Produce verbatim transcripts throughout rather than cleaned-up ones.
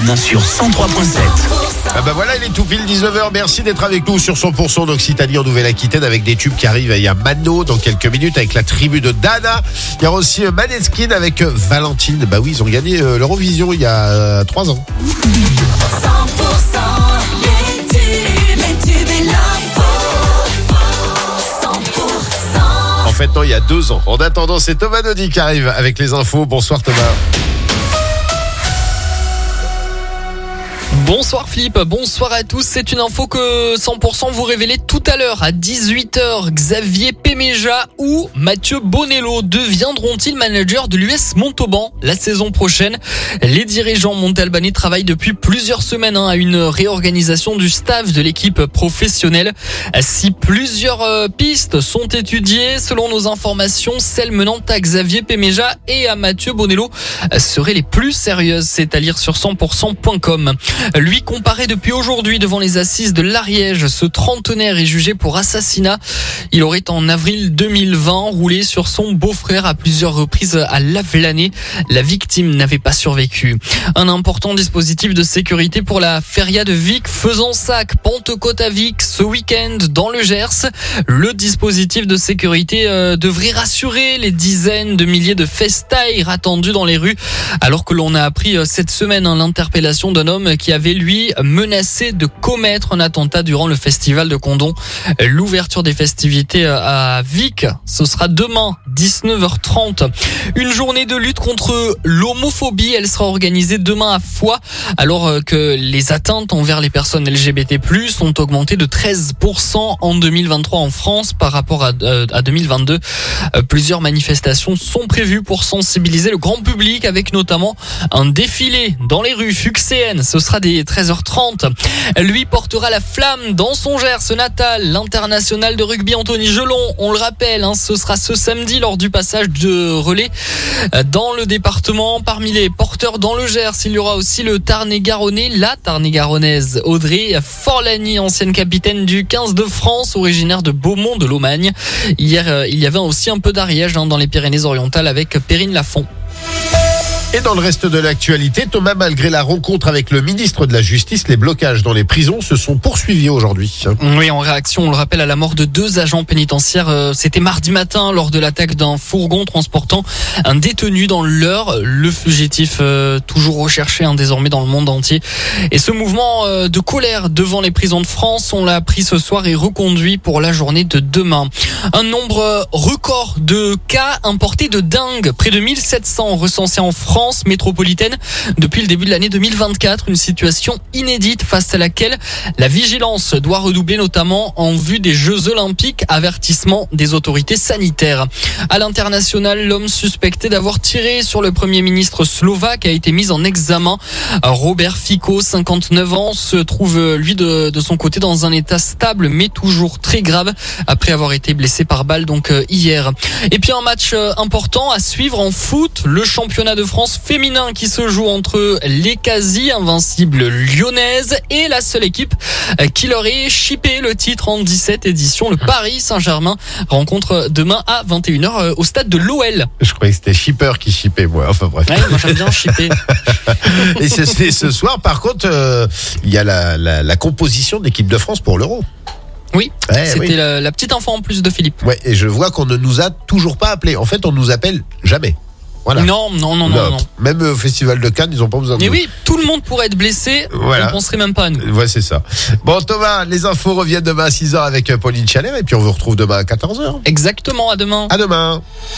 sur cent trois virgule sept. Ah bah voilà, il est tout pile dix-neuf heures. Merci d'être avec nous sur cent pour cent d'Occitanie en Nouvelle-Aquitaine avec des tubes qui arrivent. Il y a Mano dans quelques minutes avec la tribu de Dana. Il y aura aussi Maneskin avec Valentine. Bah oui, ils ont gagné l'Eurovision il y a trois ans. cent pour cent les tubes, les tubes et l'info. cent pour cent. En fait, non, il y a deux ans. En attendant, c'est Thomas Naudy qui arrive avec les infos. Bonsoir Thomas. Bonsoir Philippe, bonsoir à tous. C'est une info que cent pour cent vous révélez tout à l'heure à dix-huit heures. Xavier Péméja ou Mathieu Bonello deviendront-ils managers de l'U S Montauban la saison prochaine? Les dirigeants montalbanais travaillent depuis plusieurs semaines hein, à une réorganisation du staff de l'équipe professionnelle. Si plusieurs euh, pistes sont étudiées, selon nos informations, celles menant à Xavier Péméja et à Mathieu Bonello seraient les plus sérieuses. C'est à lire sur cent pour cent point com. Lui comparé depuis aujourd'hui devant les assises de l'Ariège. Ce trentenaire est jugé pour assassinat. Il aurait en avril deux mille vingt roulé sur son beau-frère à plusieurs reprises à Lavelanet. La victime n'avait pas survécu. Un important dispositif de sécurité pour la feria de Vic, Fezensac, Pentecôte à Vic ce week-end dans le Gers. Le dispositif de sécurité euh, devrait rassurer les dizaines de milliers de festaires attendus dans les rues. Alors que l'on a appris euh, cette semaine hein, l'interpellation d'un homme qui avait lui menacé de commettre un attentat durant le festival de Condom. L'ouverture des festivités à Vic, ce sera demain, dix-neuf heures trente. Une journée de lutte contre l'homophobie, elle sera organisée demain à Foix, alors que les atteintes envers les personnes L G B T plus, ont augmenté de treize pour cent en deux mille vingt-trois en France par rapport à, à deux mille vingt-deux. Plusieurs manifestations sont prévues pour sensibiliser le grand public avec notamment un défilé dans les rues fuxéennes. Ce sera des treize heures trente. Lui portera la flamme dans son Gers natal. L'international de rugby Anthony Gelon, on le rappelle, hein, ce sera ce samedi lors du passage de relais dans le département. Parmi les porteurs dans le Gers, il y aura aussi le Tarn-et-Garonnais, la Tarn-et-Garonnaise Audrey Forlani, ancienne capitaine du quinze de France, originaire de Beaumont de Lomagne. Hier, il y avait aussi un peu d'Ariège hein, dans les Pyrénées-Orientales avec Perrine Lafont. Et dans le reste de l'actualité, Thomas, malgré la rencontre avec le ministre de la Justice, les blocages dans les prisons se sont poursuivis aujourd'hui. Oui, en réaction, on le rappelle, à la mort de deux agents pénitentiaires. Euh, c'était mardi matin lors de l'attaque d'un fourgon transportant un détenu dans l'Eure. Le fugitif euh, toujours recherché hein, désormais dans le monde entier. Et ce mouvement euh, de colère devant les prisons de France, on l'a appris ce soir et reconduit pour la journée de demain. Un nombre record de cas importés de dingue, près de mille sept cents recensés en France métropolitaine depuis le début de l'année deux mille vingt-quatre, une situation inédite face à laquelle la vigilance doit redoubler notamment en vue des Jeux Olympiques, avertissement des autorités sanitaires. À l'international, l'homme suspecté d'avoir tiré sur le premier ministre slovaque a été mis en examen. Robert Fico, cinquante-neuf ans, se trouve lui de, de son côté dans un état stable mais toujours très grave après avoir été blessé par balle donc hier. Et puis un match important à suivre en foot, le championnat de France féminin qui se joue entre les quasi invincibles lyonnaises et la seule équipe qui leur ait chippé le titre en dix-sept éditions, le Paris Saint-Germain. Rencontre demain à vingt et une heures au stade de l'O L. Je croyais que c'était shipper qui chippait, moi. Enfin bref. Ouais, moi j'aime bien chipper. Et c'est, c'est ce soir, par contre, euh, il y a la, la, la composition de l'équipe de France pour l'Euro. Oui, ouais, c'était oui. La, la petite info en plus de Philippe. Ouais, et je vois qu'on ne nous a toujours pas appelés. En fait, on nous appelle jamais. Voilà. Non, non, non, non, non. Même au Festival de Cannes, ils n'ont pas besoin de Mais nous. oui, tout le monde pourrait être blessé, voilà. On ne penserait même pas à nous. Ouais, c'est ça. Bon, Thomas, les infos reviennent demain à six heures avec Pauline Chalère et puis on vous retrouve demain à quatorze heures. Exactement, à demain. À demain.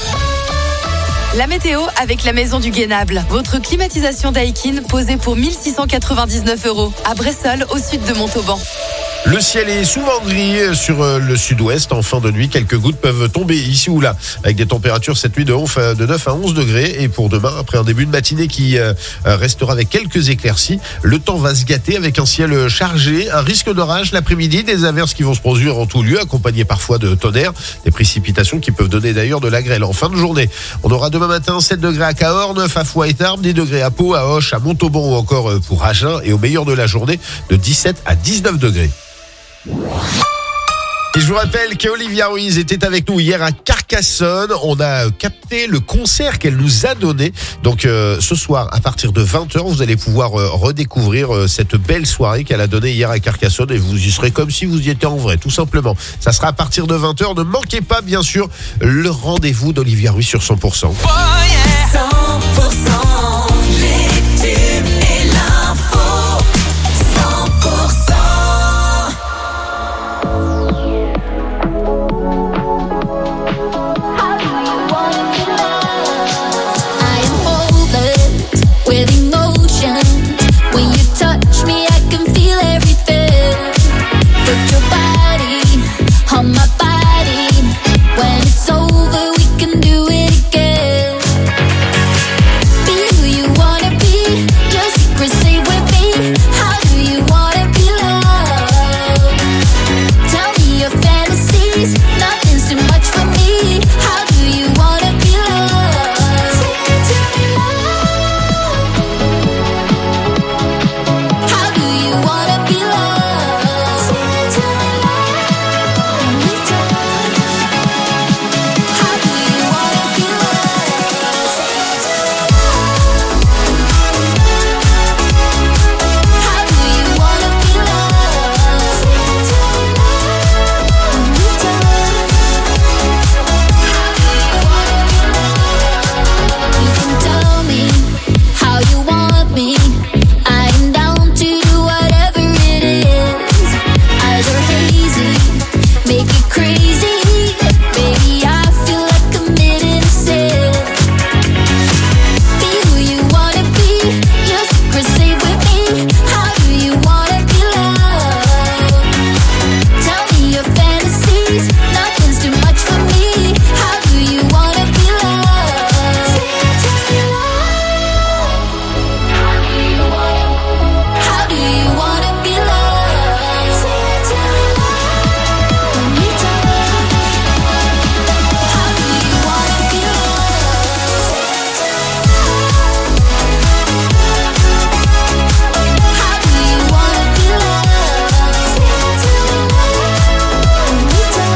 La météo avec la Maison du Guénable. Votre climatisation Daikin posée pour mille six cent quatre-vingt-dix-neuf euros à Bressolles, au sud de Montauban. Le ciel est souvent gris sur le sud-ouest. En fin de nuit, quelques gouttes peuvent tomber ici ou là, avec des températures cette nuit de neuf à onze degrés. Et pour demain, après un début de matinée qui restera avec quelques éclaircies, le temps va se gâter avec un ciel chargé, un risque d'orage l'après-midi, des averses qui vont se produire en tout lieu, accompagnées parfois de tonnerre, des précipitations qui peuvent donner d'ailleurs de la grêle. En fin de journée, on aura demain matin sept degrés à Cahors, neuf à Foix et Tarbes, dix degrés à Pau, à Auch, à Montauban ou encore pour Agen. Et au meilleur de la journée, de dix-sept à dix-neuf degrés. Et je vous rappelle qu'Olivia Ruiz était avec nous hier à Carcassonne. On a capté le concert qu'elle nous a donné. Donc euh, ce soir, à partir de vingt heures, vous allez pouvoir euh, redécouvrir euh, cette belle soirée qu'elle a donnée hier à Carcassonne. Et vous y serez comme si vous y étiez en vrai, tout simplement. Ça sera à partir de vingt heures. Ne manquez pas, bien sûr, le rendez-vous d'Olivia Ruiz sur cent pour cent. cent pour cent, les tubes et l'info. cent pour cent. With emotion, when you touch me, I can feel everything. Put your body on my body. When it's over, we can do it again. Be who you wanna be. Your secret, stay with me. How do you wanna be loved? Tell me your fantasies. Nothing's too much for me. How do you wanna be loved? Say it to me, love. How do you wanna be loved? Say it to me, love. Me too. How do you wanna be loved? Say it to me, love. How do you wanna be loved? Say it to me, love. Me too. You can tell me how you want me. I am down to do whatever it is. Eyes are hazy, make it crazy. Baby, I feel like committing a sin. Be who you wanna be. Your secret, stay with me. How do you wanna be loved? Tell me your fantasies. Nothing's too much for me. How do you wanna be loved? Say it to me, love. How do you wanna be loved? Say it to me, love. Me too. How do you wanna be loved? Say it to me, love. How do you wanna be loved? Say it to me, love. Me too.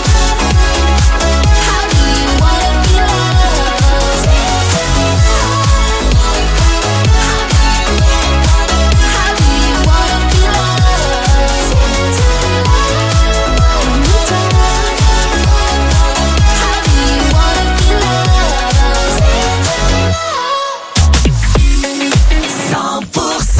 How do you wanna be loved? Say it to me, love. How do you wanna be loved? Say it to me, love. Me too. How do you wanna be loved? Say it to me, love. cent pour cent.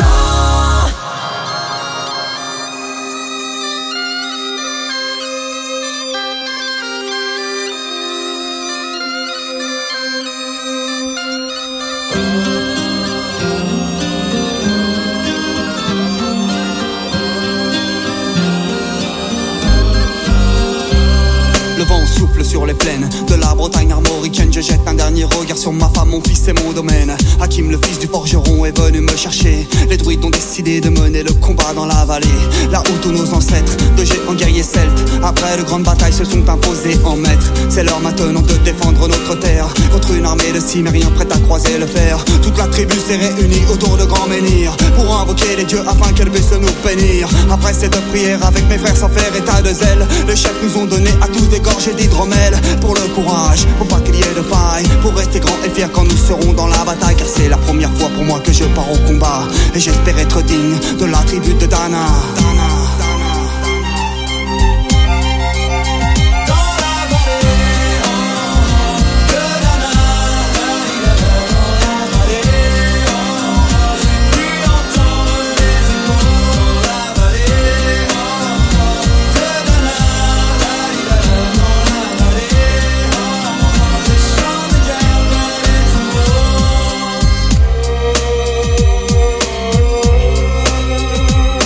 Le vent souffle sur les plaines de la Bretagne armoricaine. Je jette un dernier regard sur ma femme, mon fils et mon domaine. Hakim, le fils du forgeron, est venu me chercher. Les druides ont décidé de mener le combat dans la vallée, là où tous nos ancêtres, de géants guerriers celtes, après de grandes batailles, se sont imposés en maîtres. C'est l'heure maintenant de défendre notre terre contre une armée de cimériens prête à croiser le fer. Toute la tribu s'est réunie autour de grands menhirs pour invoquer les dieux afin qu'elle puisse nous bénir. Après cette prière, avec mes frères sans faire état de zèle, les chefs nous ont donné à tous des gorgées d'hydromel. Pour le courage, pour pas qu'il y ait de faille, pour rester grand et fier quand nous serons dans la bataille. Car c'est la première fois pour moi que je pars au combat, et j'espère être digne de la tribu de Dana, Dana.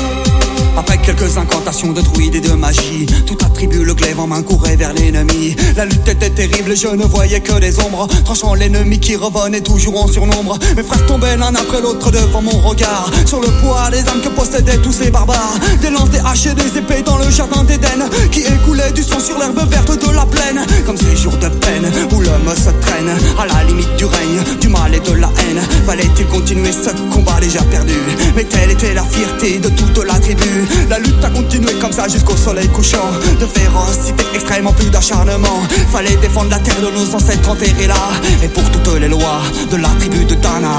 Quelques incantations de druides et de magie, toute la tribu le glaive en main courait vers l'ennemi. La lutte était terrible et je ne voyais que des ombres, tranchant l'ennemi qui revenait toujours en surnombre. Mes frères tombaient l'un après l'autre devant mon regard, sur le poids des âmes que possédaient tous ces barbares. Des lances, des haches et des épées dans le jardin d'Éden, qui écoulait du sang sur l'herbe verte de la plaine. Comme ces jours de peine où l'homme se traîne à la limite du règne, du mal et de la haine. Fallait-il continuer ce combat déjà perdu? Mais telle était la fierté de toute la tribu. La lutte a continué comme ça jusqu'au soleil couchant. De férocité extrêmement, plus d'acharnement. Fallait défendre la terre de nos ancêtres enterrés là, et pour toutes les lois de la tribu de Dana.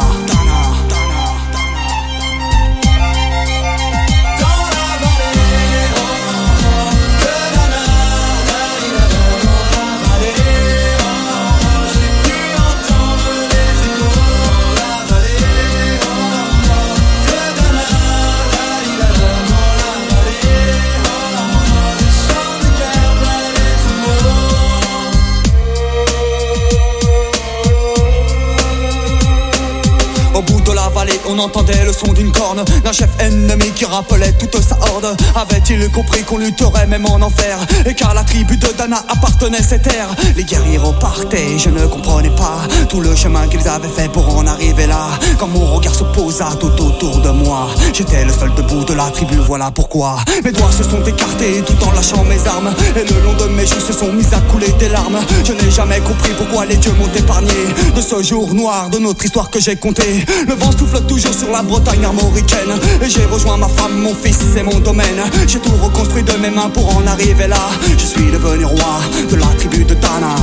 On entendait le son d'une corne d'un chef ennemi qui rappelait toute sa horde. Avait-il compris qu'on lutterait même en enfer, et car la tribu de Dana appartenait cette terre? Les guerriers repartaient, je ne comprenais pas tout le chemin qu'ils avaient fait pour en arriver là. Quand mon regard se posa tout autour de moi, j'étais le seul debout de la tribu, voilà pourquoi mes doigts se sont écartés tout en lâchant mes armes, et le long de mes joues se sont mis à couler des larmes. Je n'ai jamais compris pourquoi les dieux m'ont épargné de ce jour noir de notre histoire que j'ai compté. Le vent souffle toujours sur la Bretagne armoricaine, et j'ai rejoint ma femme, mon fils et mon domaine. J'ai tout reconstruit de mes mains pour en arriver là. Je suis devenu roi de la tribu de Dana.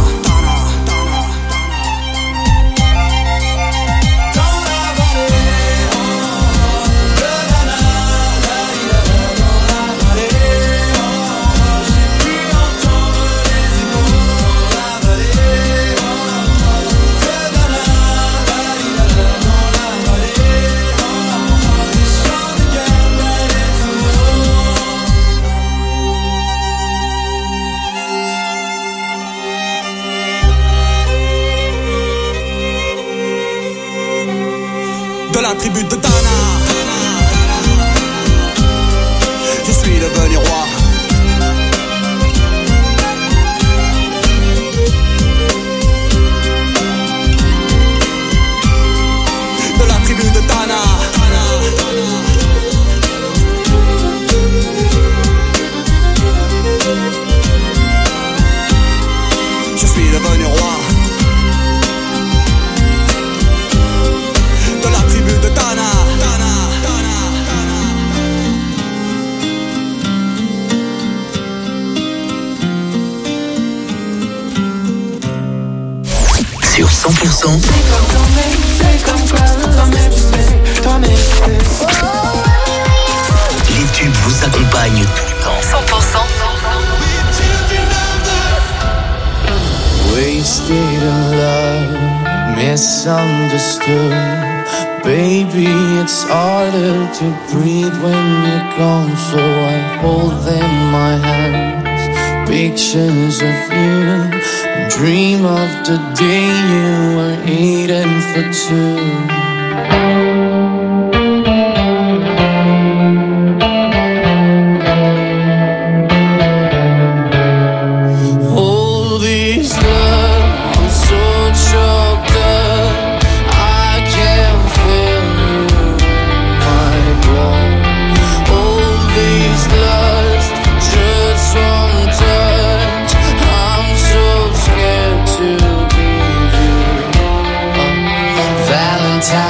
De la tribu de Dana, je suis devenu roi. De la tribu de Dana, je suis devenu roi. Sur cent pour cent. Les tubes vous accompagnent tout le temps. cent pour cent. Wasted in love, misunderstood. Baby, it's harder to breathe when you're gone, so I hold in my hands pictures of you. Dream of the day you were eating for two. All these love, I'm so choked up, I can't feel you in my blood. All these lust, just one touch, I'm so scared to leave you. uh, Valentine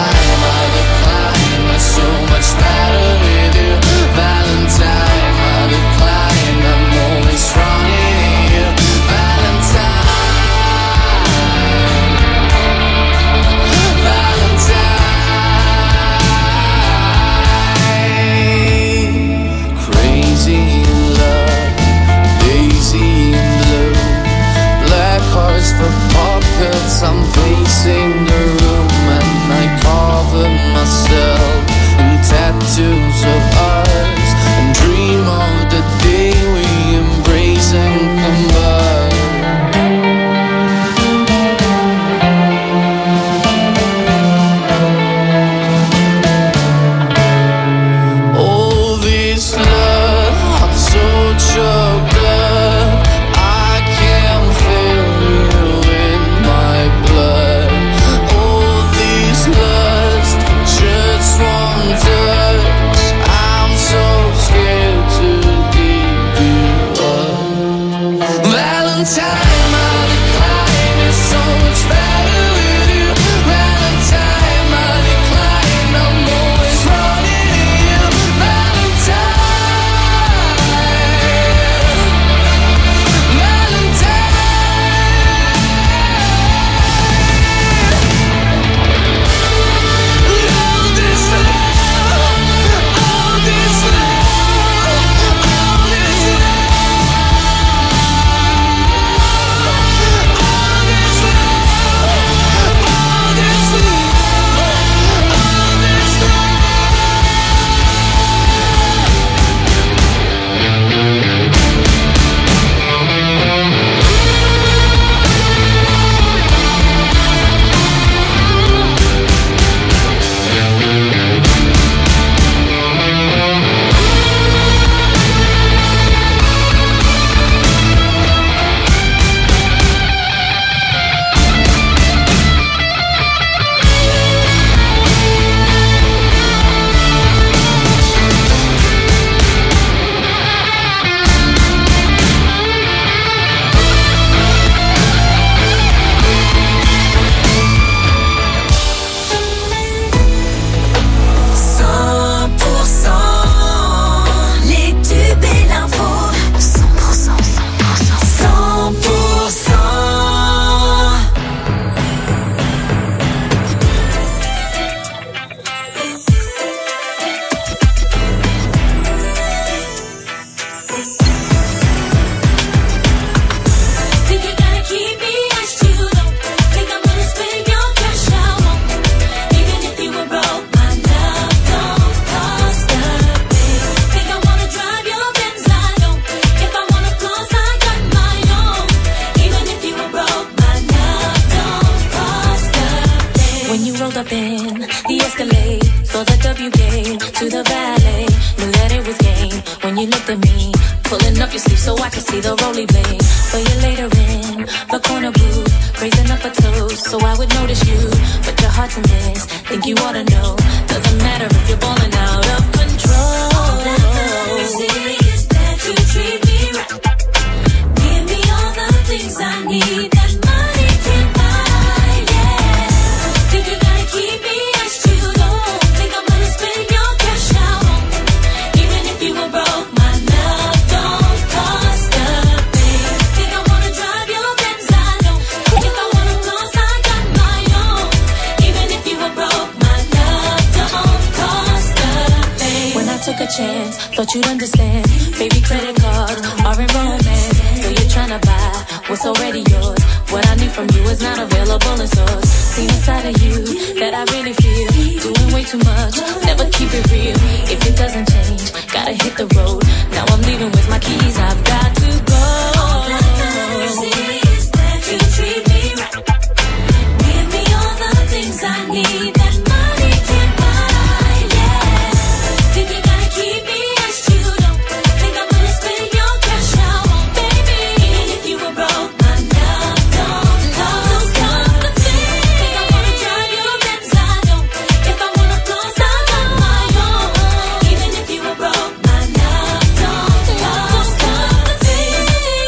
to ballet. Knew that it was game when you looked at me. Pulling up your sleeve so I could see the roly blade. So you later in the corner booth, raising up a toast so I would notice you. But your heart's a miss, think you ought to know. Doesn't matter if you're balling out of control. All that matters is that you treat me right. Give me all the things I need that money can buy, yeah. Think you gotta keep me as you don't think I'm gonna spend your cash out on me. Even if you were broke, my love don't cost a thing. Think I wanna drive your Benz, I don't. If I wanna floss, I got my own. Even if you were broke, my love don't cost a thing. When I took a chance, thought you'd understand. Baby, credit cards are in romance. So you're tryna buy what's already yours. What I need from you is not available in stores. Seen a side of you that I really feel. Doing way too much, never keep it real. If it doesn't change, gotta hit the road. Now I'm leaving with my keys, I've got to go. All that matters is that you treat me right. Give me all the things I need that money can buy, yeah. Think you gotta keep me as you don't think I'm gonna spend your cash out on, baby. Even if you were broke, my love don't cost a thing. Think I wanna drive your Benz, I don't. If I wanna floss, I got my own. Even if you were broke, my love don't cost a thing.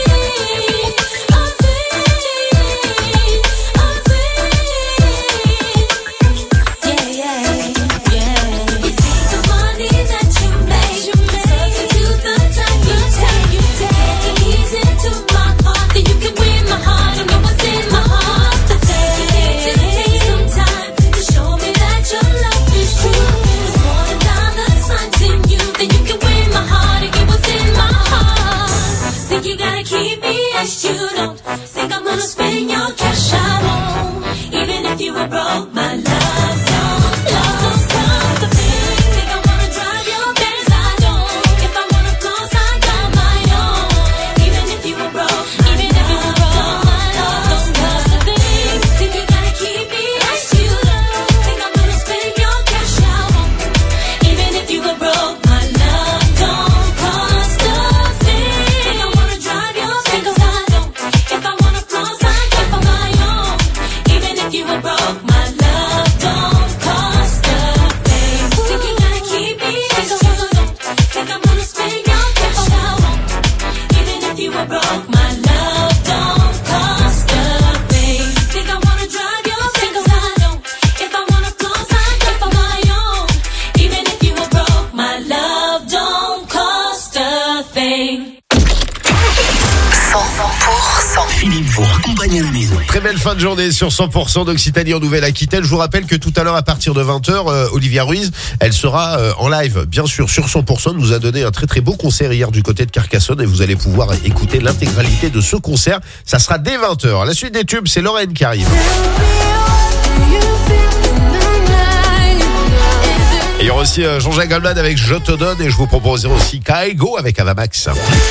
A thing, a thing. Yeah, yeah, yeah. You take the money that you make, substitute the time you take, you take the keys into my heart, then you can win my heart. You know what's in my heart today. You need to take some time to show me that your love is true. There's more than dollar signs in you, then you can win my heart and get what's in my heart. Think you gotta keep me as you don't think I'm gonna spend your cash out on. Even if you were broke, my love don't cost a thing. Think I wanna drive your Benz, I don't. If I wanna floss, I got my own. Even if you were broke, even if you were broke, my love don't cost a thing. Think you gotta keep me as you don't think I'm gonna spend your cash out on. Even if you were broke, my love don't cost a thing. Think I wanna drive your Benz, I don't. If I wanna floss, I got my own. Even if you were broke, my love don't cost a thing. Think you gotta keep me as you don't think I'm gonna spend your cash out on. Even if you were broke, my love don't cost a thing. Think I wanna drive your Benz, I don't. If I wanna floss, I got my own. Even if you were broke, my love don't cost a thing. cent pour cent. Philippe vous raccompagne à la maison. Très belle fin de journée sur cent pour cent d'Occitanie en Nouvelle-Aquitaine. Je vous rappelle que tout à l'heure à partir de vingt heures, euh, Olivia Ruiz, elle sera euh, en live, bien sûr, sur cent pour cent. Elle nous a donné un très très beau concert hier du côté de Carcassonne et vous allez pouvoir écouter l'intégralité de ce concert. Ça sera dès vingt heures. La suite des tubes, c'est Lorraine qui arrive. Et il y aura aussi euh, Jean-Jacques Goldman avec Je te donne et je vous proposerai aussi Kaigo avec Avamax.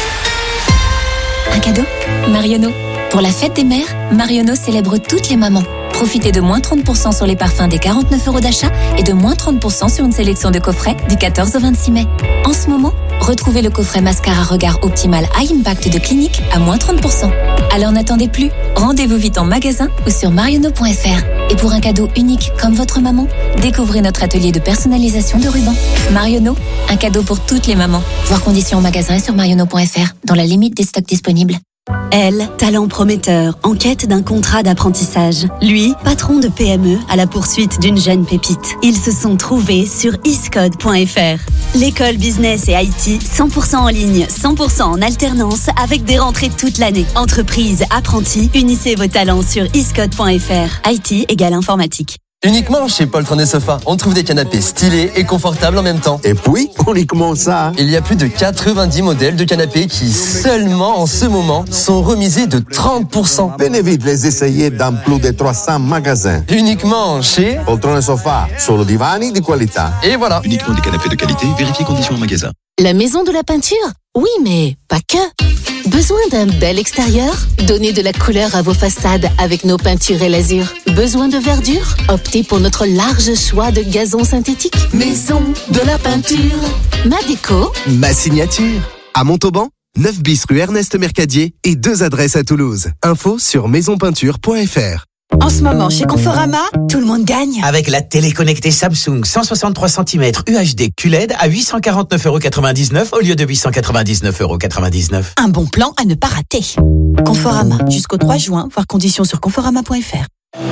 Un cadeau Marionneau. Pour la fête des mères, Marionneau célèbre toutes les mamans. Profitez de moins trente pour cent sur les parfums des quarante-neuf euros d'achat et de moins trente pour cent sur une sélection de coffrets du quatorze au vingt-six mai. En ce moment, retrouvez le coffret mascara regard optimal High Impact de Clinique à moins trente pour cent. Alors n'attendez plus, rendez-vous vite en magasin ou sur marionneau point f r. Et pour un cadeau unique comme votre maman, découvrez notre atelier de personnalisation de rubans. Marionneau, un cadeau pour toutes les mamans. Voir conditions en magasin et sur marionneau point f r, dans la limite des stocks disponibles. Elle, talent prometteur, en quête d'un contrat d'apprentissage. Lui, patron de P M E à la poursuite d'une jeune pépite. Ils se sont trouvés sur iscode point f r. L'école business et I T, cent pour cent en ligne, cent pour cent en alternance, avec des rentrées toute l'année. Entreprise, apprentis, unissez vos talents sur iscode point f r. I T égale informatique. Uniquement chez Poltron et Sofa, on trouve des canapés stylés et confortables en même temps. Et puis, uniquement ça. Il y a plus de quatre-vingt-dix modèles de canapés qui, seulement en ce moment, sont remisés de trente pour cent. Venez vite les essayer dans plus de trois cents magasins. Uniquement chez Poltron et Sofa, solo divani di qualità. Et voilà. Uniquement des canapés de qualité, vérifiez conditions en magasin. La maison de la peinture ? Oui, mais pas que. Besoin d'un bel extérieur? Donnez de la couleur à vos façades avec nos peintures et l'azur. Besoin de verdure? Optez pour notre large choix de gazon synthétique. Maison de la peinture. Ma déco. Ma signature. À Montauban, neuf bis rue Ernest Mercadier et deux adresses à Toulouse. Info sur maison peinture point f r. En ce moment, chez Conforama, tout le monde gagne. Avec la télé connectée Samsung cent soixante-trois centimètres U H D Q L E D à huit cent quarante-neuf euros quatre-vingt-dix-neuf au lieu de huit cent quatre-vingt-dix-neuf euros quatre-vingt-dix-neuf. Un bon plan à ne pas rater. Conforama, jusqu'au trois juin, voir conditions sur conforama point f r.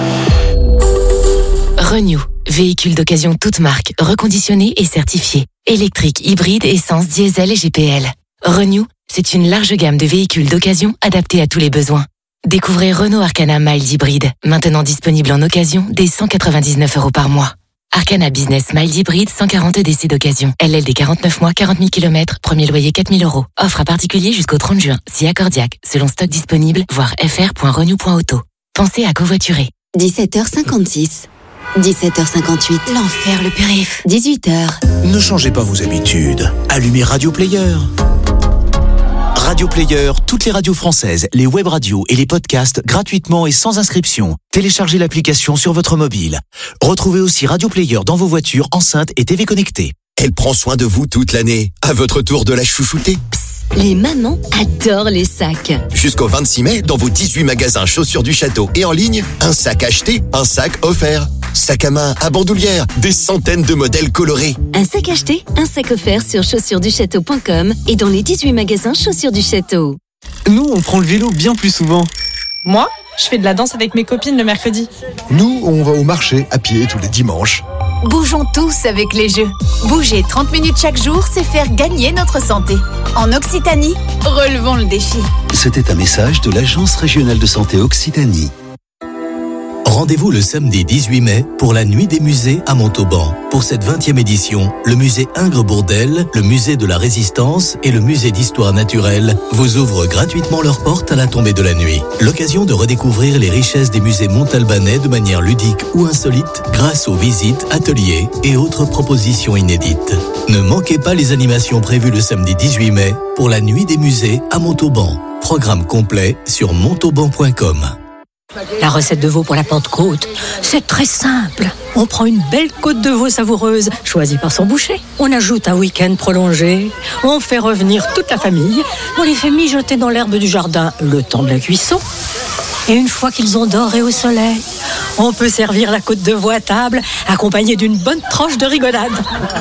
Renew, véhicule d'occasion toute marque, reconditionné et certifié. Électrique, hybride, essence, diesel et G P L. Renew, c'est une large gamme de véhicules d'occasion adaptés à tous les besoins. Découvrez Renault Arcana Mild Hybride, maintenant disponible en occasion dès cent quatre-vingt-dix-neuf euros par mois. Arcana Business Mild Hybride, cent quarante D C d'occasion. L L D quarante-neuf mois, quarante mille kilomètres, premier loyer quatre mille euros. Offre à particulier jusqu'au trente juin, si accordiaque, selon stock disponible, voir f r point renew point auto. Pensez à covoiturer. dix-sept heures cinquante-six. dix-sept heures cinquante-huit. L'enfer, le périph. dix-huit heures. Ne changez pas vos habitudes. Allumez Radio Player. Radio Player, toutes les radios françaises, les web radios et les podcasts gratuitement et sans inscription. Téléchargez l'application sur votre mobile. Retrouvez aussi Radio Player dans vos voitures, enceintes et T V connectées. Elle prend soin de vous toute l'année. À votre tour de la chouchouter. Les mamans adorent les sacs. Jusqu'au vingt-six mai, dans vos dix-huit magasins Chaussures du Château et en ligne, un sac acheté, un sac offert. Sac à main, à bandoulière, des centaines de modèles colorés. Un sac acheté, un sac offert sur chaussures du château point com et dans les dix-huit magasins Chaussures du Château. Nous, on prend le vélo bien plus souvent. Moi, je fais de la danse avec mes copines le mercredi. Nous, on va au marché à pied tous les dimanches. Bougeons tous avec les jeux. Bouger trente minutes chaque jour, c'est faire gagner notre santé. En Occitanie, relevons le défi. C'était un message de l'Agence régionale de santé Occitanie. Rendez-vous le samedi dix-huit mai pour la Nuit des musées à Montauban. Pour cette vingtième édition, le musée Ingres-Bourdelle, le musée de la Résistance et le musée d'histoire naturelle vous ouvrent gratuitement leurs portes à la tombée de la nuit. L'occasion de redécouvrir les richesses des musées montalbanais de manière ludique ou insolite grâce aux visites, ateliers et autres propositions inédites. Ne manquez pas les animations prévues le samedi dix-huit mai pour la Nuit des musées à Montauban. Programme complet sur montauban point com. La recette de veau pour la Pentecôte, c'est très simple. On prend une belle côte de veau savoureuse, choisie par son boucher. On ajoute un week-end prolongé. On fait revenir toute la famille. On les fait mijoter dans l'herbe du jardin le temps de la cuisson. Et une fois qu'ils ont doré au soleil, on peut servir la côte de veau à table, accompagnée d'une bonne tranche de rigolade.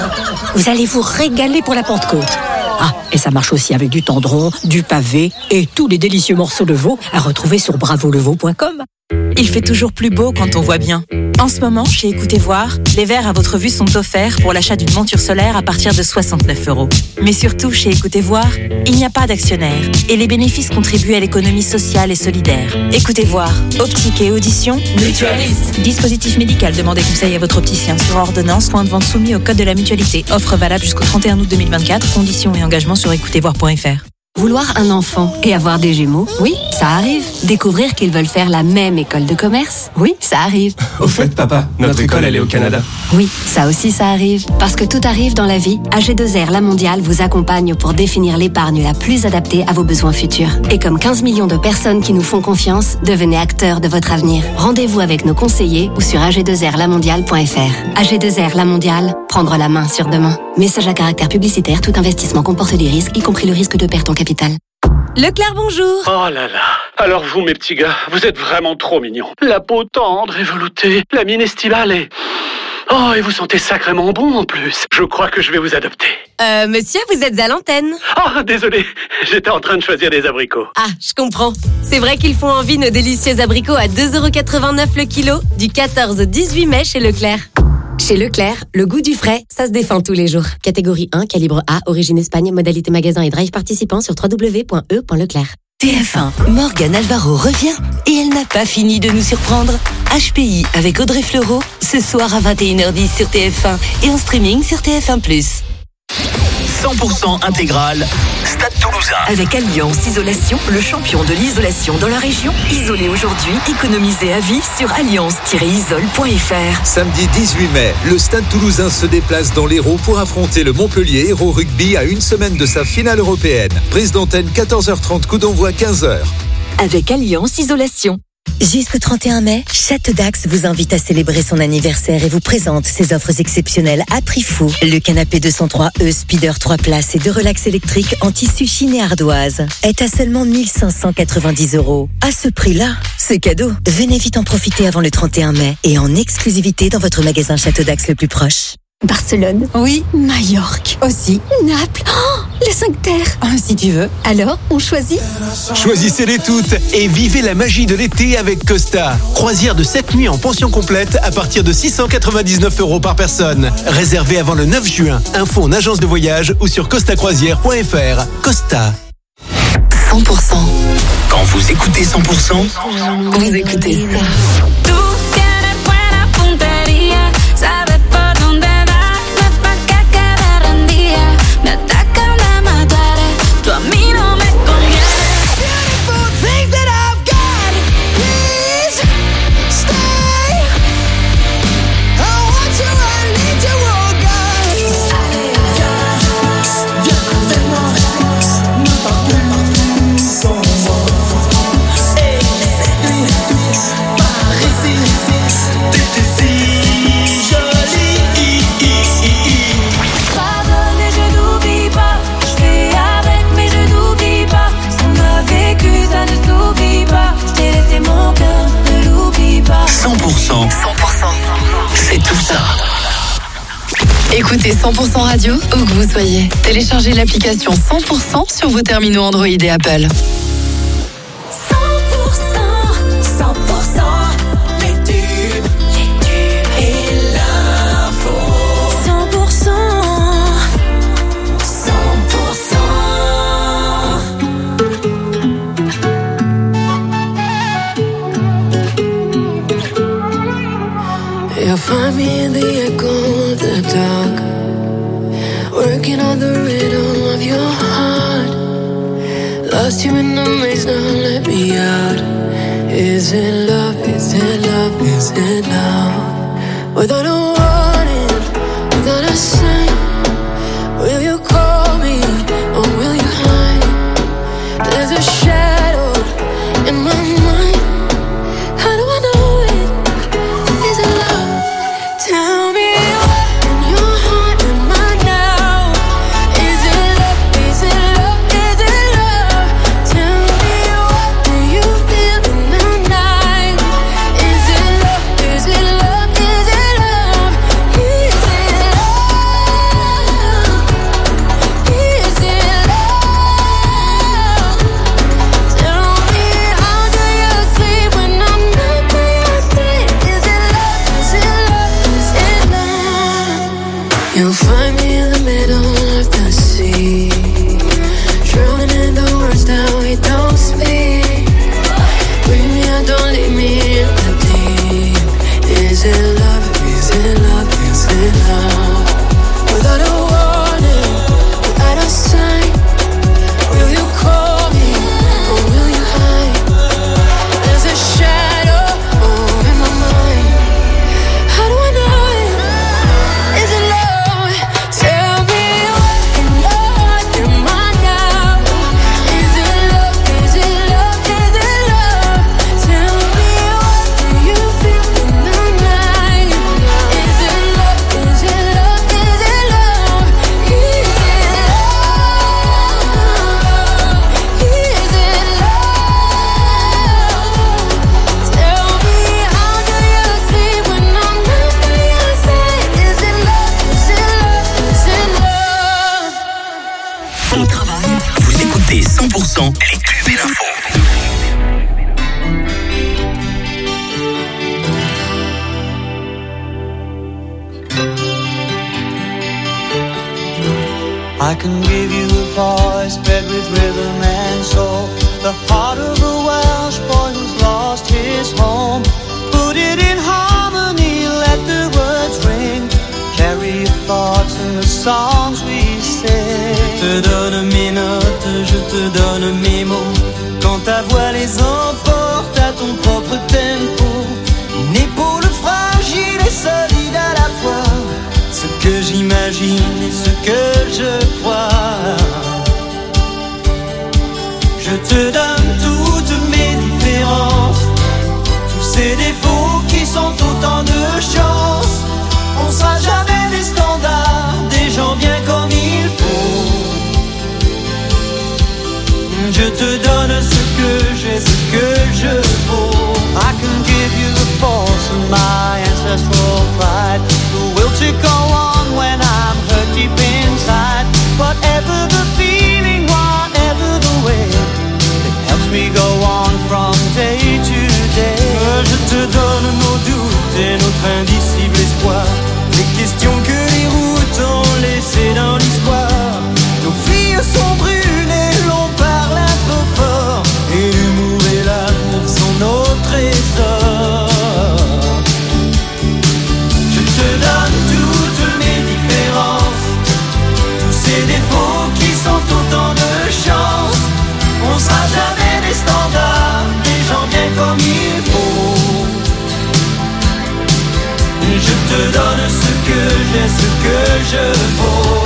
Vous allez vous régaler pour la Pentecôte. Ah, et ça marche aussi avec du tendron, du pavé et tous les délicieux morceaux de veau à retrouver sur bravo le veau point com. Il fait toujours plus beau quand on voit bien. En ce moment, chez Écoutez Voir, les verres à votre vue sont offerts pour l'achat d'une monture solaire à partir de soixante-neuf euros. Mais surtout, chez Écoutez Voir, il n'y a pas d'actionnaire et les bénéfices contribuent à l'économie sociale et solidaire. Écoutez Voir, optique et audition, mutualiste. Dispositif médical, demandez conseil à votre opticien sur ordonnance, point de vente soumis au code de la mutualité. Offre valable jusqu'au trente et un août deux mille vingt-quatre. Conditions et engagements sur écoutez voir point f r. Vouloir un enfant et avoir des jumeaux, oui, ça arrive. Découvrir qu'ils veulent faire la même école de commerce, oui, ça arrive. Au fait, papa, notre école, elle est au Canada. Oui, ça aussi, ça arrive. Parce que tout arrive dans la vie, A G deux R La Mondiale vous accompagne pour définir l'épargne la plus adaptée à vos besoins futurs. Et comme quinze millions de personnes qui nous font confiance, devenez acteurs de votre avenir. Rendez-vous avec nos conseillers ou sur a g deux r la mondiale point f r. A G deux R La Mondiale, prendre la main sur demain. Message à caractère publicitaire, tout investissement comporte des risques, y compris le risque de perte en capital. Leclerc, bonjour. Oh là là. Alors vous, mes petits gars, vous êtes vraiment trop mignons. La peau tendre et veloutée, la mine estivale et... Oh, et vous sentez sacrément bon en plus. Je crois que je vais vous adopter. Euh, monsieur, vous êtes à l'antenne. Oh, désolé, j'étais en train de choisir des abricots. Ah, je comprends. C'est vrai qu'ils font envie nos délicieux abricots à deux euros quatre-vingt-neuf le kilo, du quatorze au dix-huit mai chez Leclerc. Chez Leclerc, le goût du frais, ça se défend tous les jours. Catégorie un, calibre A, origine Espagne, modalité magasin et drive participant sur w w w point e point leclerc. T F un, Morgane Alvaro revient et elle n'a pas fini de nous surprendre. H P I avec Audrey Fleurot, ce soir à vingt et une heures dix sur T F un et en streaming sur T F un plus. cent pour cent intégral, Stade Toulousain. Avec Alliance Isolation, le champion de l'isolation dans la région. Isolé aujourd'hui, économisez à vie sur alliance tiret isole point f r. Samedi dix-huit mai, le Stade Toulousain se déplace dans l'Hérault pour affronter le Montpellier Hérault Rugby à une semaine de sa finale européenne. Prise d'antenne quatorze heures trente, coup d'envoi quinze heures. Avec Alliance Isolation. Jusqu'au trente et un mai, Château d'Axe vous invite à célébrer son anniversaire et vous présente ses offres exceptionnelles à prix fou. Le canapé deux cent trois E Speeder trois places et deux relax électriques en tissu chine et ardoise est à seulement mille cinq cent quatre-vingt-dix euros. À ce prix-là, c'est cadeau. Venez vite en profiter avant le trente et un mai et en exclusivité dans votre magasin Château d'Axe le plus proche. Barcelone. Oui. Majorque. Aussi. Naples. Oh, les cinq terres. Oh, si tu veux. Alors, on choisit? Choisissez-les toutes et vivez la magie de l'été avec Costa. Croisière de sept nuits en pension complète à partir de six cent quatre-vingt-dix-neuf euros par personne. Réservé avant le neuf juin. Info en agence de voyage ou sur costa croisière point f r. Costa. cent pour cent. Quand vous écoutez cent pour cent, vous écoutez ça. cent pour cent, c'est tout ça. Écoutez cent pour cent radio où que vous soyez. Téléchargez l'application cent pour cent sur vos terminaux Android et Apple. You'll find me in the echo of the dark, working on the rhythm of your heart. Lost you in the maze, now let me out. Is it love, is it love, is it love? Without a warning, without a sign, will you call me or will you hide? There's a shadow in my mind. How do I know it? Is it love? Tell me what in your heart am I now? Is it love? Is it love? Is it love? Tell me what do you feel in the night? Is it love? Is it love? Is it love? Is it love? Is it love? Tell me how do you sleep when I'm not by your side? Is it love? Is it love? Is it love? You'll find me in the middle of the sea, drowning in the words that we don't speak. Bring me out, don't leave me in the deep. Is it love? Is it love? Is it love? Without a warning, without a sign, will you call me or will you hide? There's a shadow oh, in my mind. How do I know it? Is it love? Tell me what in your heart am I now? Is it love? Is it love? Is it love? Tell me what do you feel in the night? Is it love? Is it love? Is it love? Is it love? Is it love? Tell me how do you sleep when I'm not by your side? Is it love? Is it love? Is it love? Au travail, vous écoutez cent pour cent les tubes et l'info. I can give you a voice bred with rhythm and soul, the heart of a Welsh boy who's lost his home. Put it in harmony, let the words ring, carry your thoughts in the songs we sing. te donne mes notes, je te donne mes mots. Quand ta voix les emporte à ton propre tempo, une épaule fragile et solide à la fois. Ce que j'imagine et ce que je crois. Je te donne toutes mes différences, tous ces défauts qui sont autant de chance. On sera jamais des standards, des gens bien comme il faut. Je te donne ce que j'ai, ce que je vaux. I can give you the force of my ancestral pride, the will to go on when I'm hurt deep inside. Whatever the feeling, whatever the way, it helps me go on from day to day. Je te donne nos doutes et notre indicible espoir, les questions que les routes ont laissées dans l'histoire. Nos filles sont brûlées, l'on parle un peu fort, et l'humour et l'amour sont nos trésors. Je te donne toutes mes différences, tous ces défauts qui sont autant de chance. On sera jamais des standards, des gens bien comme il faut. Je te donne ce que j'ai, ce que je vaux.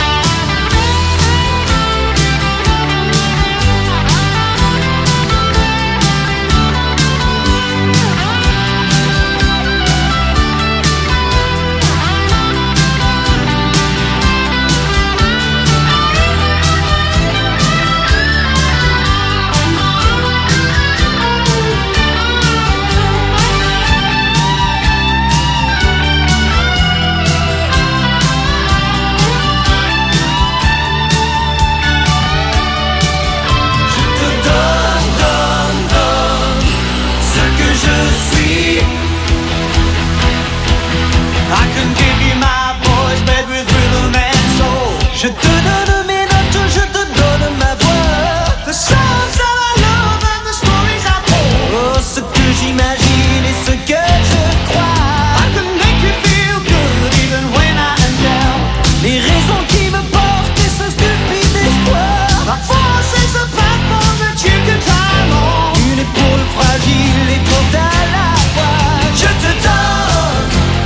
Je te donne mes notes, je te donne ma voix. The songs that I love and the stories I told. Oh, ce que j'imagine et ce que je crois. I can make you feel good even when I am down. Les raisons qui me portent et ce stupide espoir. Ma force is a platform that you can climb on. Une épaule fragile et forte à la fois. Je te donne,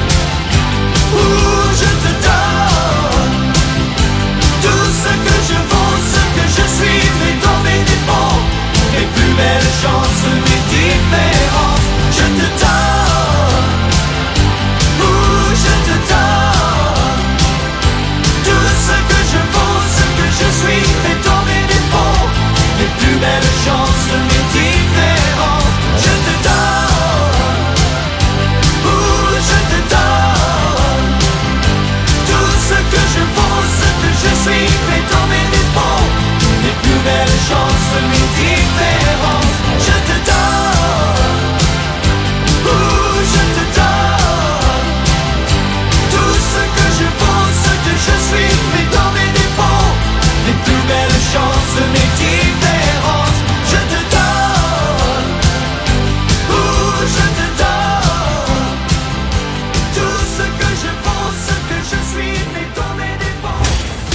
ouh, je te donne tout ce que je vaux, ce que je suis, mais dans mes défauts, mes plus belles chances, mes différences. Je te donne, ouh, je te donne tout ce que je vaux, ce que je suis, mais dans mes défauts, mes plus belles chances, mes différences. Je te donne, ouh, je te donne tout ce que je vaux, ce que je suis, mais dans mes défauts, mes plus belles chances, mes différences. Je te donne, ouh, je te donne tout ce que je vaux, ce que je suis, mais dans mes défauts, mes plus belles chances, mes différences. Je te donne, ouh, je te donne tout ce que je vaux, ce que je suis, mais dans mes défauts.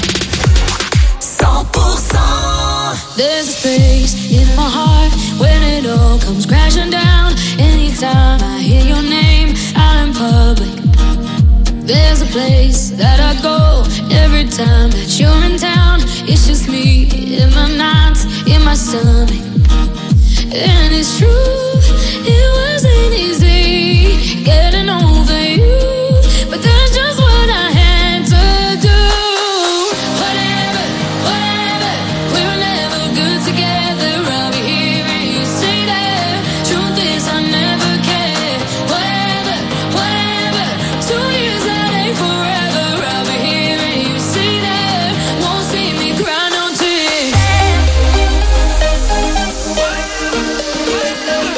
cent pour cent. There's a space in my heart when it all comes crashing down. Anytime I hear your name out in public, there's a place that I go every time that you're in town. It's just me in my nights, in my stomach. And it's true, it wasn't easy getting over you, but that's just what I had to do. Whatever, whatever, we were never good together. I'll be here and you say that. Truth is I never cared. Whatever, whatever, two years that ain't forever. I'll be here and you say that. Won't see me cry no tears.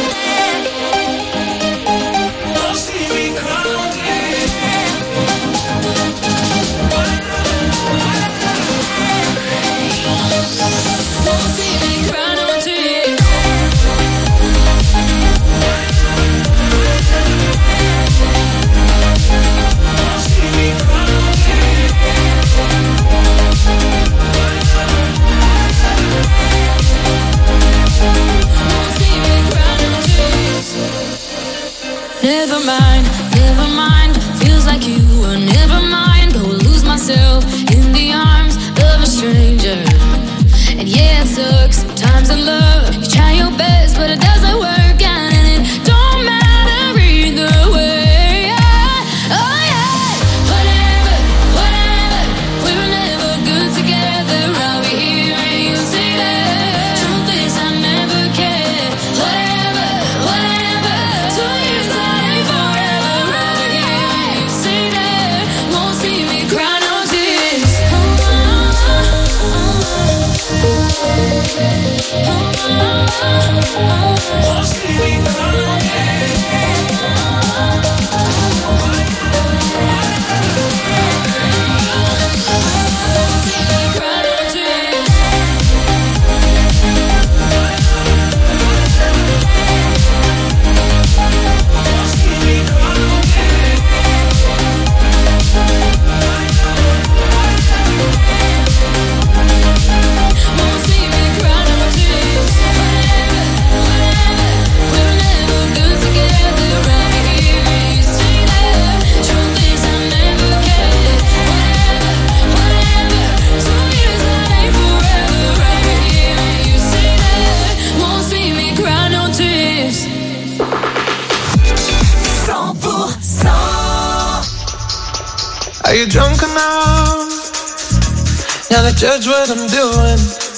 Are you drunk enough now to judge what I'm doing?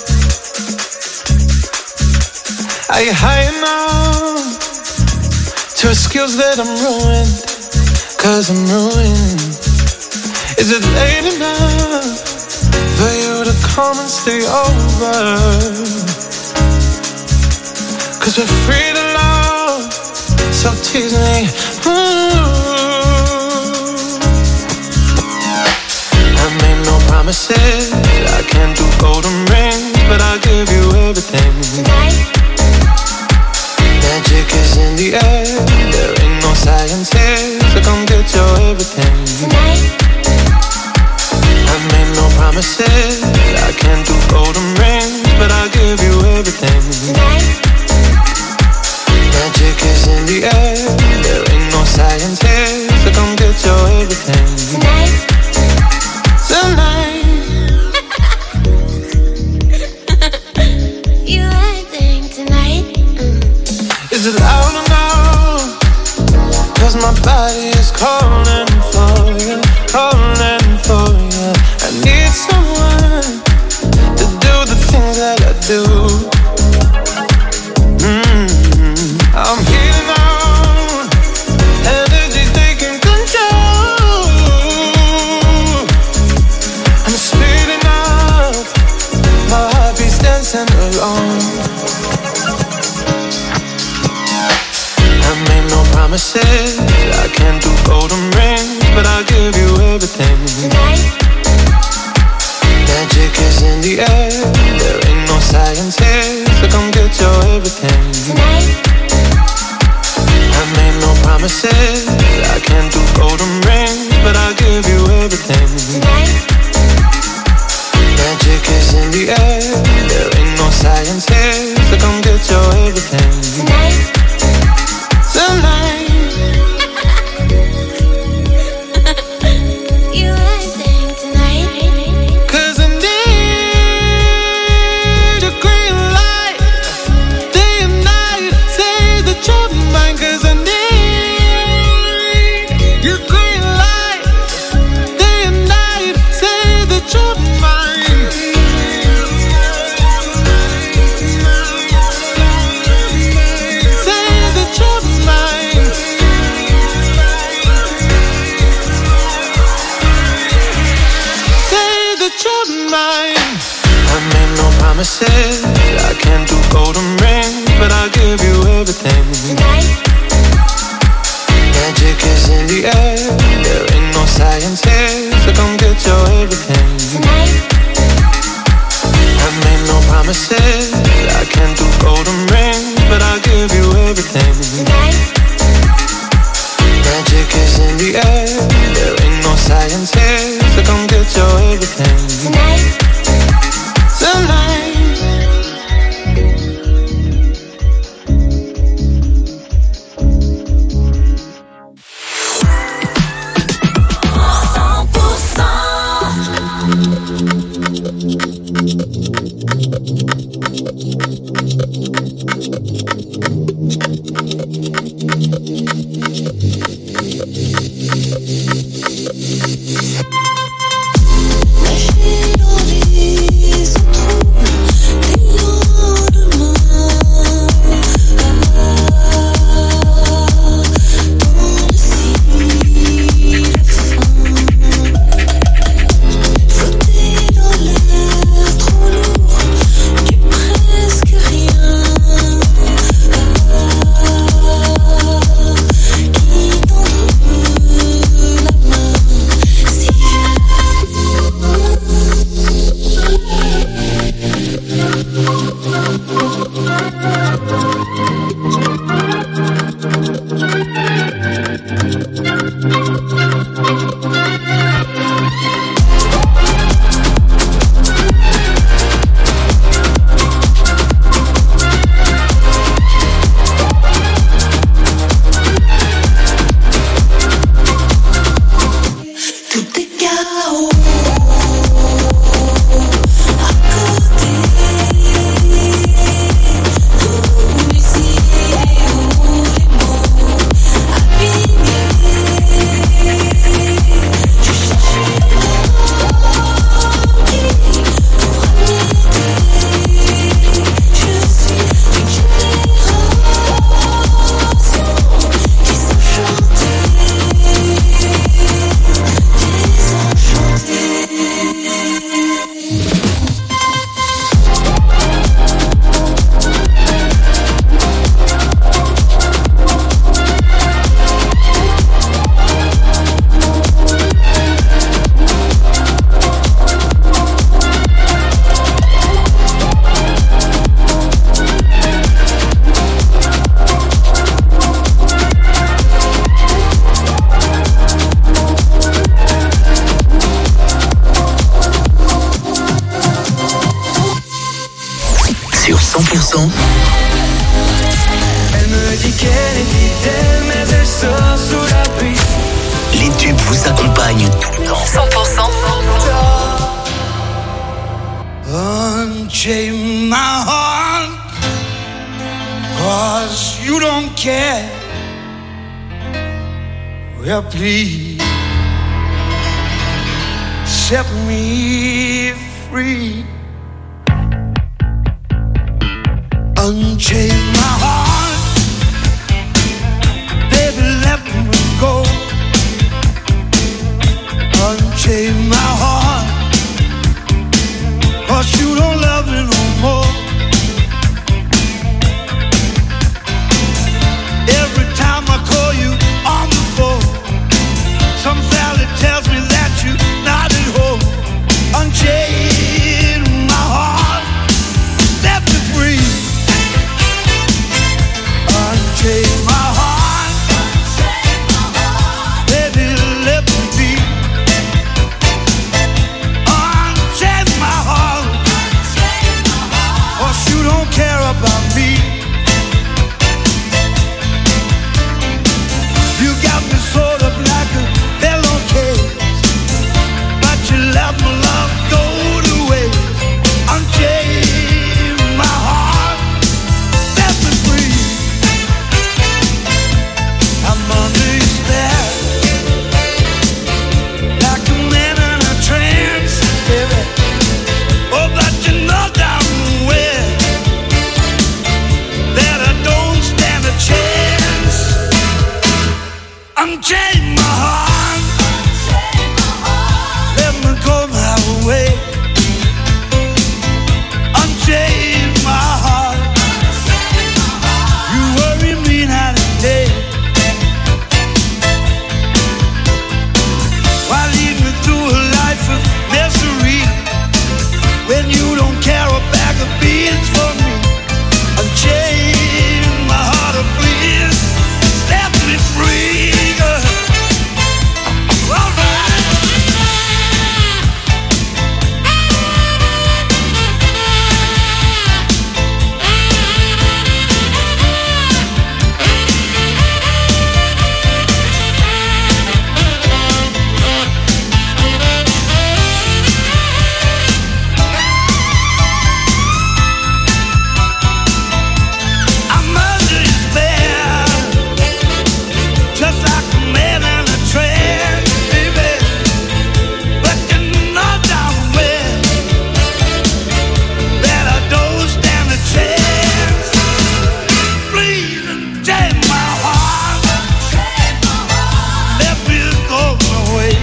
Are you high enough to excuse that I'm ruined? Cause I'm ruined. Is it late enough for you to come and stay over? Cause we're free to love, so tease me. Ooh. Promises, I can't do golden rings, but I'll give you everything tonight. Magic is in the air, there ain't no science here, so come get your everything tonight. I made no promises, I can't do golden rings, but I'll give you everything tonight. Magic is in the air, there ain't no science here, so come get your everything tonight. Tonight. Is it loud or no? Cause my body is calling for you, calling for you. I need someone to do the things that I do. Mm-hmm. I'm healing on, energy taking control. I'm speeding up, my heartbeat's dancing alone. Promises, I can't do golden rings, but I'll give you everything tonight. Magic is in the air, there ain't no science here, so come get your everything tonight. I made no promises, I can't do golden rings, but I'll give you everything tonight. Magic is in the air, there ain't no science here, so come get your everything tonight. Tonight. Promises, I can't do golden rings, but I'll give you everything tonight. Magic is in the air, there ain't no science here, so come get your everything tonight. I made no promises, I can't do golden rings, but I'll give you everything tonight. Magic is in the air, there ain't no science here, so come get your everything tonight. Tonight. Flotter dans l'air trop lourd. sur cent pour cent. Elle me dit qu'elle est fidèle, mais elle sort sous la pluie. Les tubes vous accompagnent tout le temps. cent pour cent. Unchain my heart, 'cause you don't care. Well, please set me free. Unchain my heart, baby, let me go. Unchain my heart, 'cause you don't love me no more. Every time I call you on the phone, some valley tells me that you're not at home. Unchain my heart, set me free. Unchain my heart, baby, let me be. Unchain my heart, 'cause you don't care about me. You got me sort of like a pillowcase, but you let my love go to waste. Unchain my heart, set me free. I'm under your spell, like a man in a trance, baby. Oh, but you know damn well that I don't stand a chance. Unchain my heart, let me go my way. Unchain my heart, you worry me night and day. Why lead me through a life of misery when you don't care a bag of beans for me? Unchain my heart, oh please, set me free, girl. All right. I'm under your spell, just like a man in a trance, baby. But you know damn well that I don't stand a chance. Please unchain my heart, let me go my way.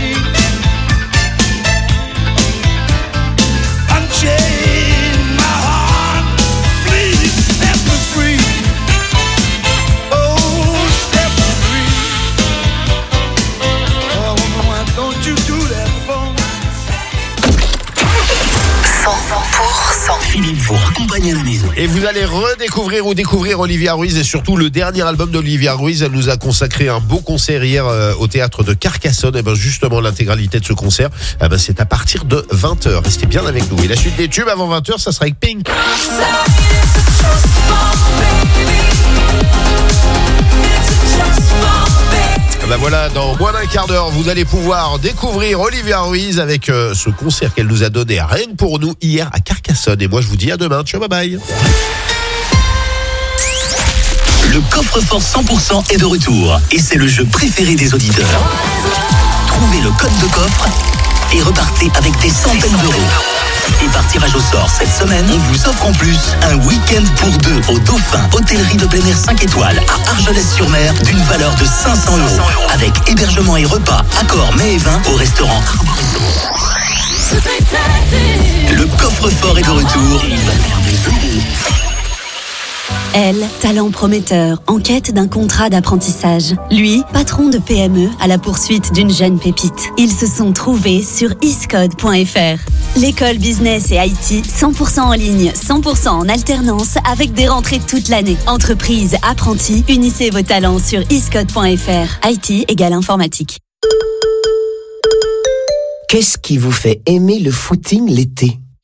Unchain my heart, please set me free. Oh, set me free. Oh, why don't you do that for me? cent pour cent. Philippe vous raccompagne à la maison. Et vous allez redécouvrir ou découvrir Olivia Ruiz et surtout le dernier album d'Olivia Ruiz. Elle nous a consacré un beau concert hier euh, au théâtre de Carcassonne. Et ben justement l'intégralité de ce concert, eh ben, c'est à partir de vingt heures. Restez bien avec nous. Et la suite des tubes avant vingt heures, ça sera avec Pink. Ben voilà, dans moins d'un quart d'heure, vous allez pouvoir découvrir Olivia Ruiz avec euh, ce concert qu'elle nous a donné rien que pour nous hier à Carcassonne. Et moi, je vous dis à demain. Ciao, bye bye. Le coffre-fort cent pour cent est de retour et c'est le jeu préféré des auditeurs. Trouvez le code de coffre et repartez avec des centaines d'euros. Et par tirage au sort cette semaine, on vous offre en plus un week-end pour deux au Dauphin, hôtellerie de plein air cinq étoiles à Argelès-sur-Mer d'une valeur de cinq cents euros. Avec hébergement et repas, accord mets et vin au restaurant Arboretum. Le coffre-fort est de retour. Il va faire des euros. Elle, talent prometteur, en quête d'un contrat d'apprentissage. Lui, patron de P M E à la poursuite d'une jeune pépite. Ils se sont trouvés sur iscode point f r. L'école business et I T cent pour cent en ligne, cent pour cent en alternance avec des rentrées toute l'année. Entreprise, apprentis, unissez vos talents sur iscode point f r. I T égale informatique. Qu'est-ce qui vous fait aimer le footing l'été ?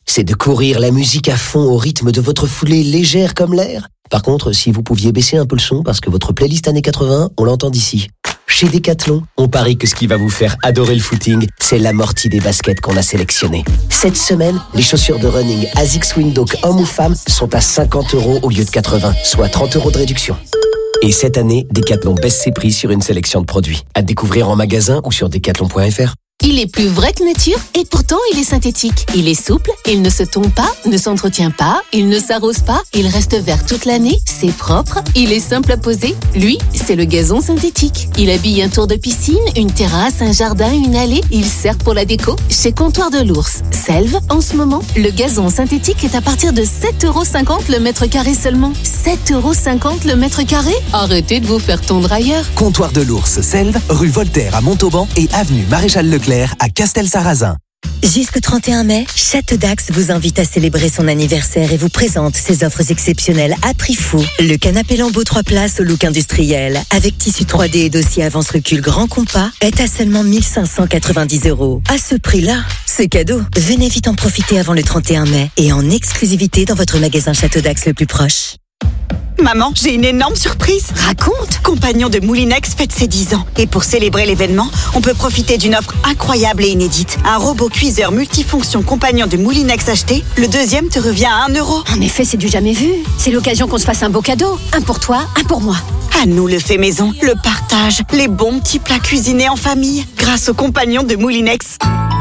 C'est de courir la musique à fond au rythme de votre foulée légère comme l'air. Par contre, si vous pouviez baisser un peu le son parce que votre playlist années quatre-vingts, on l'entend d'ici. Chez Decathlon, on parie que ce qui va vous faire adorer le footing, c'est l'amorti des baskets qu'on a sélectionnées. Cette semaine, les chaussures de running Asics Windhoek hommes ou femmes sont à cinquante euros au lieu de quatre-vingts, soit trente euros de réduction. Et cette année, Decathlon baisse ses prix sur une sélection de produits. À découvrir en magasin ou sur decathlon point f r. Il est plus vrai que nature et pourtant il est synthétique. Il est souple, il ne se tombe pas, ne s'entretient pas, il ne s'arrose pas, il reste vert toute l'année, c'est propre, il est simple à poser. Lui, c'est le gazon synthétique. Il habille un tour de piscine, une terrasse, un jardin, une allée. Il sert pour la déco. Chez Comptoir de l'Ours, Selve, en ce moment, le gazon synthétique est à partir de sept euros cinquante le mètre carré seulement. sept euros cinquante le mètre carré ? Arrêtez de vous faire tondre ailleurs. Comptoir de l'Ours, Selve, rue Voltaire à Montauban et avenue Maréchal Leclerc à Castel-Sarrazin. Jusqu'au trente et un mai, Château d'Axe vous invite à célébrer son anniversaire et vous présente ses offres exceptionnelles à prix fou. Le canapé Lambeau trois places au look industriel, avec tissu trois D et dossier avance-recul grand compas, est à seulement mille cinq cent quatre-vingt-dix euros. À ce prix-là, c'est cadeau. Venez vite en profiter avant le trente et un mai et en exclusivité dans votre magasin Château d'Axe le plus proche. Maman, j'ai une énorme surprise. Raconte. Compagnon de Moulinex fête ses dix ans. Et pour célébrer l'événement, on peut profiter d'une offre incroyable et inédite. Un robot cuiseur multifonction Compagnon de Moulinex acheté, le deuxième te revient à un euro. En effet, c'est du jamais vu. C'est l'occasion qu'on se fasse un beau cadeau. Un pour toi, un pour moi. À nous le fait maison, le partage, les bons petits plats cuisinés en famille, grâce au Compagnon de Moulinex.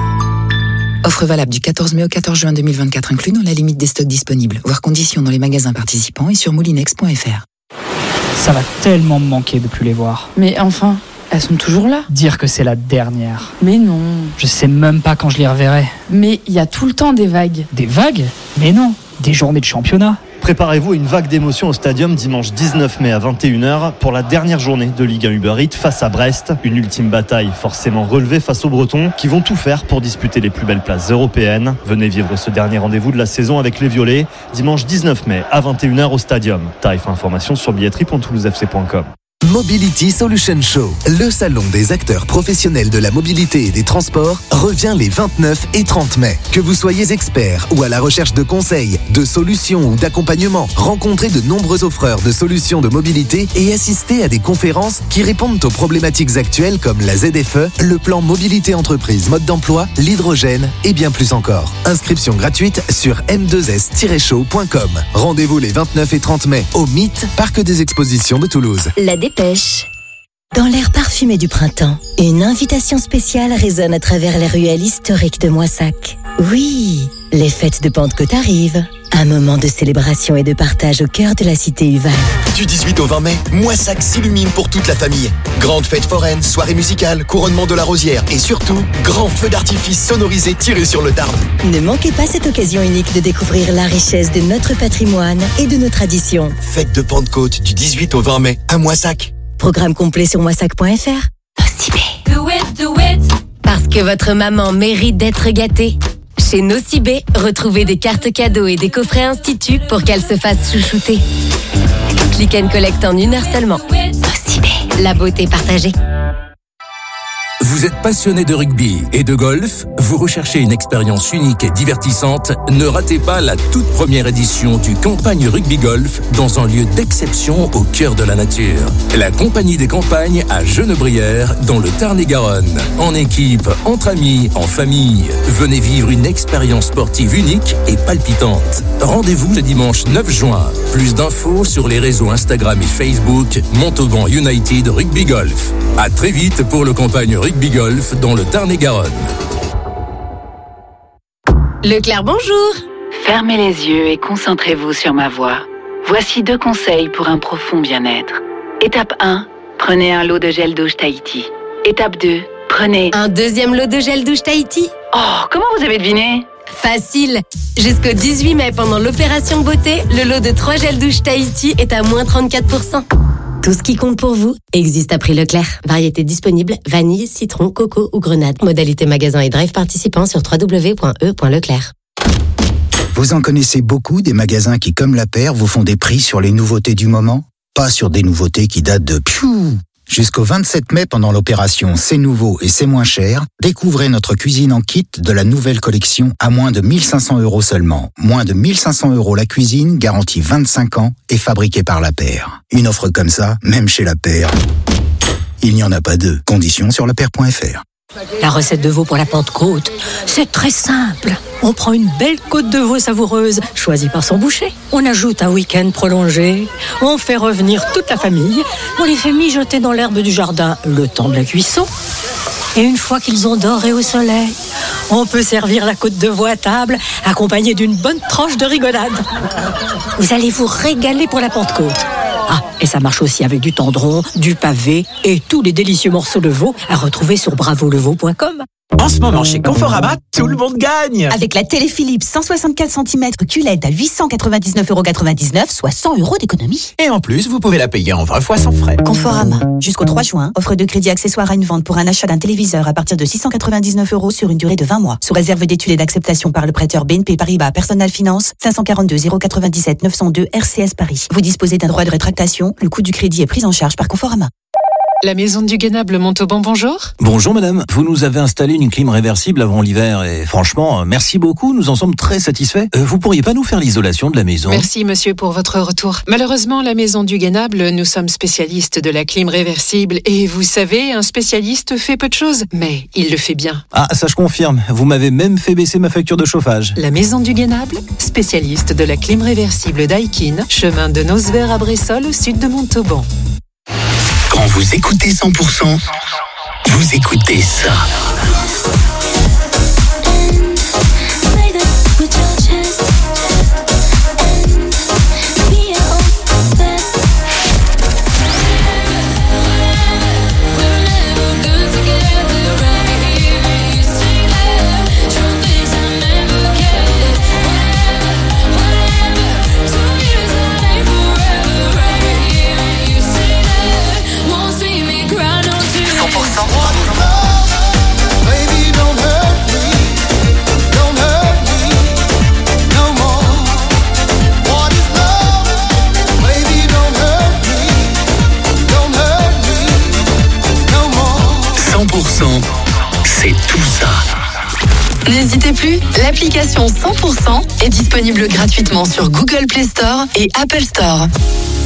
Offre valable du quatorze mai au quatorze juin deux mille vingt-quatre, inclus dans la limite des stocks disponibles. Voir conditions dans les magasins participants et sur moulinex point f r. Ça va tellement me manquer de plus les voir. Mais enfin, elles sont toujours là. Dire que c'est la dernière. Mais non. Je sais même pas quand je les reverrai. Mais il y a tout le temps des vagues. Des vagues ? Mais non, des journées de championnat. Préparez-vous à une vague d'émotions au Stadium dimanche dix-neuf mai à vingt et une heures pour la dernière journée de Ligue un Uber Eats face à Brest. Une ultime bataille forcément relevée face aux Bretons qui vont tout faire pour disputer les plus belles places européennes. Venez vivre ce dernier rendez-vous de la saison avec les Violets dimanche dix-neuf mai à vingt et une heures au Stadium. Tarif information sur billetterie point toulouse f c point com. Mobility Solution Show, le salon des acteurs professionnels de la mobilité et des transports, revient les vingt-neuf et trente mai. Que vous soyez expert ou à la recherche de conseils, de solutions ou d'accompagnement, rencontrez de nombreux offreurs de solutions de mobilité et assistez à des conférences qui répondent aux problématiques actuelles comme la Z F E, le plan mobilité entreprise mode d'emploi, l'hydrogène et bien plus encore. Inscription gratuite sur m deux s tiret show point com. Rendez-vous les vingt-neuf et trente mai au M I T, Parc des Expositions de Toulouse. La dépêche. Dans l'air parfumé du printemps, une invitation spéciale résonne à travers les ruelles historiques de Moissac. Oui, les fêtes de Pentecôte arrivent. Un moment de célébration et de partage au cœur de la cité Uval. Du dix-huit au vingt mai, Moissac s'illumine pour toute la famille. Grande fête foraine, soirée musicale, couronnement de la rosière et surtout, grand feu d'artifice sonorisé tiré sur le Tarn. Ne manquez pas cette occasion unique de découvrir la richesse de notre patrimoine et de nos traditions. Fête de Pentecôte du dix-huit au vingt mai à Moissac. Programme complet sur moissac point f r. Nocibé. Do it, do it. Parce que votre maman mérite d'être gâtée. Chez Nocibé, retrouvez des cartes cadeaux et des coffrets instituts pour qu'elle se fasse chouchouter. Click and collect en une heure seulement. Nocibé. La beauté partagée. Vous êtes passionné de rugby et de golf? Vous recherchez une expérience unique et divertissante? Ne ratez pas la toute première édition du Campagne Rugby Golf dans un lieu d'exception au cœur de la nature. La Compagnie des Campagnes à Genebrières dans le Tarn-et-Garonne. En équipe, entre amis, en famille. Venez vivre une expérience sportive unique et palpitante. Rendez-vous le dimanche neuf juin. Plus d'infos sur les réseaux Instagram et Facebook Montauban United Rugby Golf. À très vite pour le Campagne Rugby Golf dans le Tarn-et-Garonne. Leclerc, bonjour. Fermez les yeux et concentrez-vous sur ma voix. Voici deux conseils pour un profond bien-être. Étape un, prenez un lot de gel douche Tahiti. Étape deux, prenez... Un deuxième lot de gel douche Tahiti. Oh, comment vous avez deviné? Facile. Jusqu'au dix-huit mai, pendant l'opération beauté, le lot de trois gels douche Tahiti est à moins trente-quatre pour cent. Tout ce qui compte pour vous existe à prix Leclerc. Variété disponible, vanille, citron, coco ou grenade. Modalité magasin et drive participant sur w w w point e point leclerc. Vous en connaissez beaucoup des magasins qui, comme la paire, vous font des prix sur les nouveautés du moment? Pas sur des nouveautés qui datent de piou. Jusqu'au vingt-sept mai, pendant l'opération C'est nouveau et c'est moins cher, découvrez notre cuisine en kit de la nouvelle collection à moins de mille cinq cents euros seulement. Moins de mille cinq cents euros la cuisine, garantie vingt-cinq ans et fabriquée par La Paire. Une offre comme ça, même chez La Paire, il n'y en a pas deux. Conditions sur lapaire point f r. La recette de veau pour la Pentecôte, c'est très simple. On prend une belle côte de veau savoureuse, choisie par son boucher. On ajoute un week-end prolongé. On fait revenir toute la famille. On les fait mijoter dans l'herbe du jardin le temps de la cuisson. Et une fois qu'ils ont doré au soleil, on peut servir la côte de veau à table, accompagnée d'une bonne tranche de rigolade. Vous allez vous régaler pour la Pentecôte. Ah, et ça marche aussi avec du tendron, du pavé et tous les délicieux morceaux de veau à retrouver sur bravo le veau point com. En ce moment, chez Conforama, tout le monde gagne. Avec la télé Philips cent soixante-quatre centimètres Q L E D à huit cent quatre-vingt-dix-neuf euros quatre-vingt-dix-neuf, soit cent euros d'économie. Et en plus, vous pouvez la payer en vingt fois sans frais. Conforama. Jusqu'au trois juin, offre de crédit accessoire à une vente pour un achat d'un téléviseur à partir de six cent quatre-vingt-dix-neuf euros sur une durée de vingt mois. Sous réserve d'études et d'acceptation par le prêteur B N P Paribas Personal Finance, cinq cent quarante-deux zéro quatre-vingt-dix-sept neuf cent deux R C S Paris. Vous disposez d'un droit de rétractation. Le coût du crédit est pris en charge par Conforama. La maison du Guénable Montauban, bonjour. Bonjour madame, vous nous avez installé une clim réversible avant l'hiver et franchement, merci beaucoup, nous en sommes très satisfaits. Euh, vous pourriez pas nous faire l'isolation de la maison? Merci monsieur pour votre retour. Malheureusement, la maison du Guénable, nous sommes spécialistes de la clim réversible et vous savez, un spécialiste fait peu de choses, mais il le fait bien. Ah, ça je confirme, vous m'avez même fait baisser ma facture de chauffage. La maison du Guénable, spécialiste de la clim réversible Daikin, chemin de Nosver à Bressol au sud de Montauban. Quand vous écoutez cent pour cent, vous écoutez ça. cent pour cent, c'est tout ça. N'hésitez plus, l'application cent pour cent est disponible gratuitement sur Google Play Store et Apple Store.